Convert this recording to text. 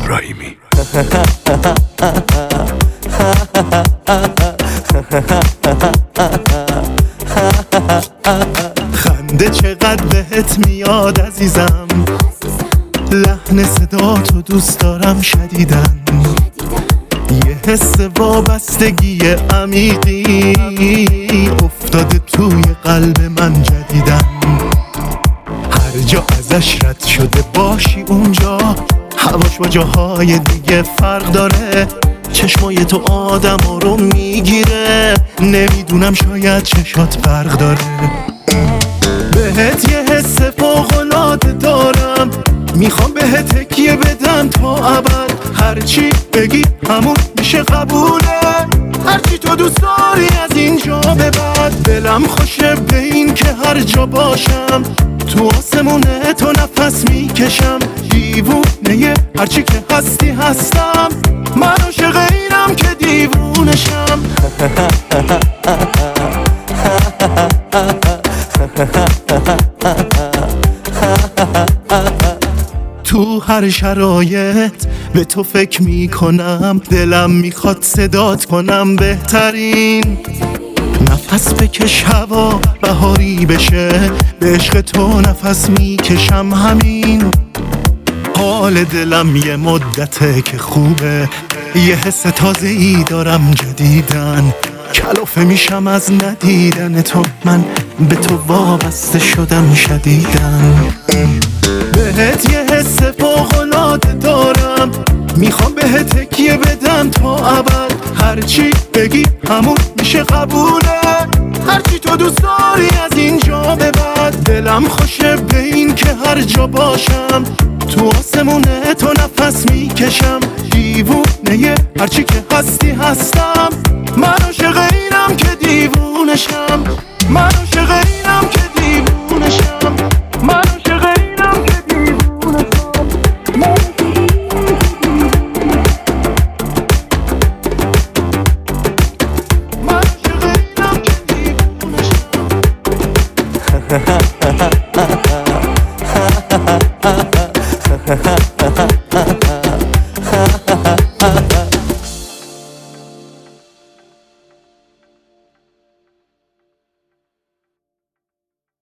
ابراهیمی. خنده چقدر بهت میاد عزیزم، لحن صدا تو دوست دارم شدیدن، یه حس وابستگی عمیقی افتاده توی قلب من جدیدن. هر جا ازش رد شده باشی اونجا، هواش با جاهای دیگه فرق داره، چشمای تو آدم رو میگیره، نمیدونم شاید چشات فرق داره. بهت یه حس فوق‌العاده دارم، میخوام بهت تکیه بدم تا ابد، هرچی بگی همون میشه قبوله، هرچی تو دوست داری از اینجا به بعد. دلم خوشه به این که هر جا باشم، تو آسمونه تو نفس میکشم، دیوونه هرچی که هستی هستم، من عاشق اینم که دیوونشم. تو هر شرایط به تو فکر میکنم، دلم میخواد صدات کنم بهترین. نفس بکش هوا بهاری بشه، به عشق تو نفس میکشم همین. حال دلم یه مدته که خوبه، یه حس تازه‌ای دارم جدیدن، کلافه میشم از ندیدن تو، من به تو وابسته شدم شدیدن. بهت یه حس فوق‌العاده دارم، میخوام بهت تکیه بدم تا ابد، هرچی بگی همون میشه قبوله، هرچی تو دوست داری از اینجا به بعد. دلم خوشه به این که هر جا باشم، تو آسمونه تو نفس میکشم، دیوونه هرچی که هستی هستم، من عاشق اینم که دیوونشم، من عاشق اینم که دیوونشم، من عاشق اینم که دیوونشم، من عاشق اینم که دیوونشم.